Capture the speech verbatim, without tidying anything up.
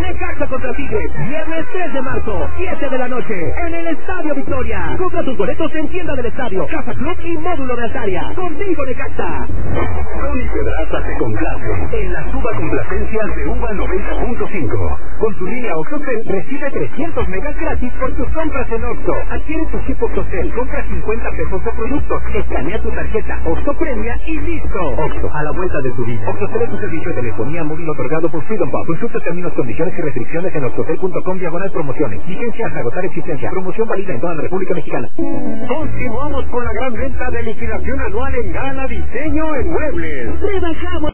Necaxa contra Tigres, viernes tres de marzo, siete de la noche, en el Estadio Victoria. Compra tus boletos en tienda del estadio, Casa Club y módulo de Altaria. Contigo Necaxa. Tony Pedraza te complace en las uva complacencias de Uva noventa punto cinco. Con tu línea Oxocel recibe trescientos megas gratis por tus compras en Oxxo. Adquiere tu chip Oxocel, compra cincuenta pesos de productos, escanea tu tarjeta Oxxo Premia y listo. Oxxo, a la vuelta de tu vida. Oxxocel es un servicio de telefonía móvil otorgado por Freedom Pub. Consulta términos, condiciones y restricciones en oxocel punto com diagonal promociones. Vigencia hasta agotar existencia. Promoción válida en toda la República Mexicana. Continuamos con la gran venta de liquidación anual en Gala Diseño en Muebles. Rebajamos